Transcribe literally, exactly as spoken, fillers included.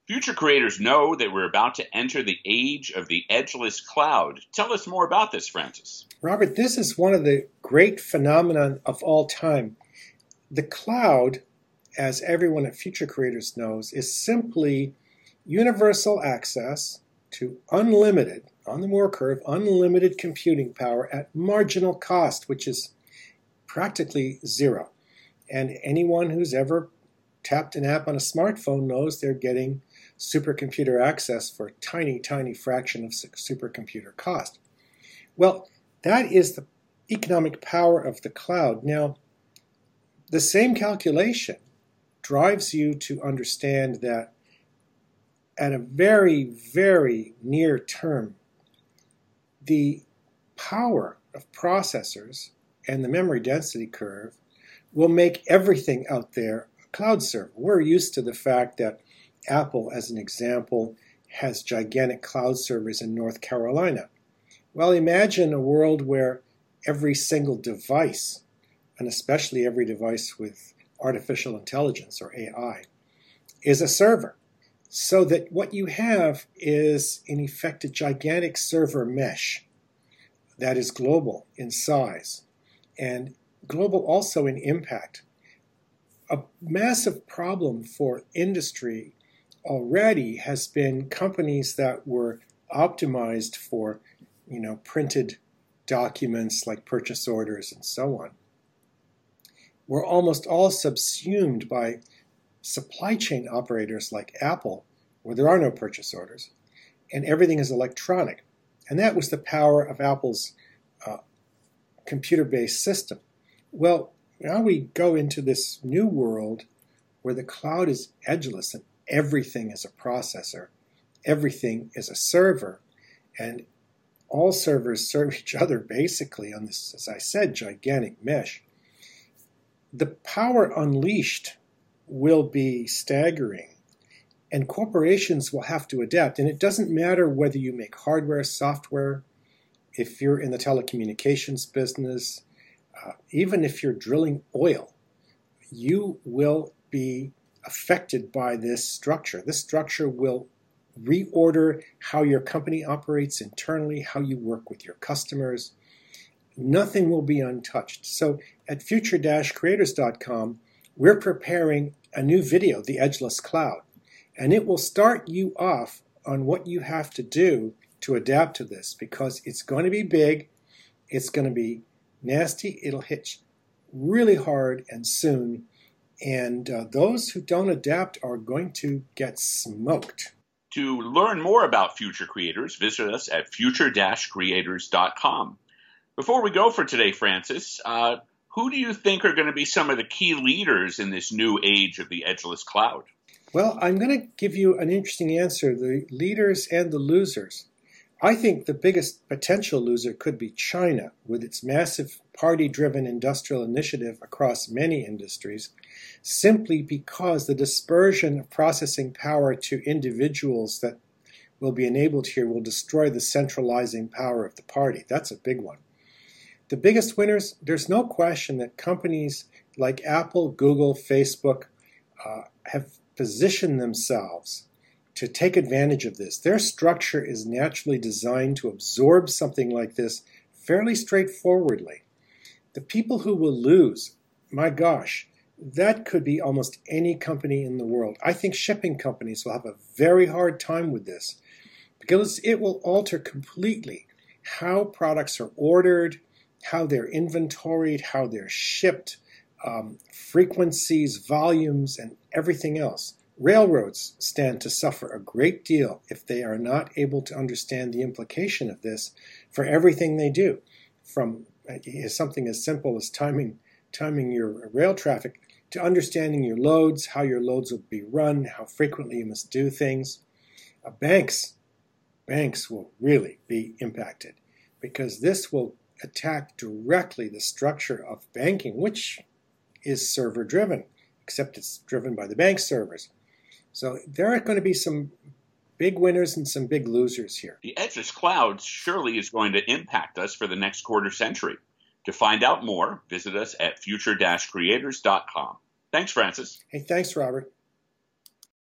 Future creators know that we're about to enter the age of the edgeless cloud. Tell us more about this, Francis. Robert, this is one of the great phenomena of all time. The cloud, as everyone at Future Creators knows, is simply universal access to unlimited, on the Moore curve, unlimited computing power at marginal cost, which is practically zero. And anyone who's ever tapped an app on a smartphone knows they're getting supercomputer access for a tiny, tiny fraction of supercomputer cost. Well, that is the economic power of the cloud. Now, the same calculation drives you to understand that at a very, very near term, the power of processors and the memory density curve will make everything out there a cloud server. We're used to the fact that Apple, as an example, has gigantic cloud servers in North Carolina. Well, imagine a world where every single device, and especially every device with artificial intelligence or A I, is a server. So that what you have is, in effect, a gigantic server mesh that is global in size and global also in impact. A massive problem for industry already has been companies that were optimized for, you know, printed documents like purchase orders and so on, were almost all subsumed by supply chain operators like Apple, where there are no purchase orders, and everything is electronic. And that was the power of Apple's uh, computer-based system. Well, now we go into this new world where the cloud is edgeless and everything is a processor, everything is a server, and all servers serve each other basically on this, as I said, gigantic mesh. The power unleashed will be staggering, and corporations will have to adapt. And it doesn't matter whether you make hardware, software, if you're in the telecommunications business, uh, even if you're drilling oil, you will be affected by this structure. This structure will reorder how your company operates internally, how you work with your customers. Nothing will be untouched. So at future creators dot com, we're preparing a new video, The Edgeless Cloud, and it will start you off on what you have to do to adapt to this, because it's going to be big, it's going to be nasty, it'll hit really hard and soon, and uh, those who don't adapt are going to get smoked. To learn more about Future Creators, visit us at future creators dot com. Before we go for today, Francis, uh, who do you think are going to be some of the key leaders in this new age of the edgeless cloud? Well, I'm going to give you an interesting answer, the leaders and the losers. I think the biggest potential loser could be China, with its massive party-driven industrial initiative across many industries, simply because the dispersion of processing power to individuals that will be enabled here will destroy the centralizing power of the party. That's a big one. The biggest winners, there's no question that companies like Apple, Google, Facebook uh, have positioned themselves to take advantage of this. Their structure is naturally designed to absorb something like this fairly straightforwardly. The people who will lose, my gosh, that could be almost any company in the world. I think shipping companies will have a very hard time with this because it will alter completely how products are ordered, how they're inventoried, how they're shipped, um, frequencies, volumes, and everything else. Railroads stand to suffer a great deal if they are not able to understand the implication of this for everything they do, from uh, something as simple as timing, timing your rail traffic to understanding your loads, how your loads will be run, how frequently you must do things. Uh, banks, banks will really be impacted because this will attack directly the structure of banking, which is server-driven, except it's driven by the bank servers. So there are going to be some big winners and some big losers here. The edgeless cloud surely is going to impact us for the next quarter century. To find out more, visit us at future creators dot com. Thanks, Francis. Hey, thanks, Robert.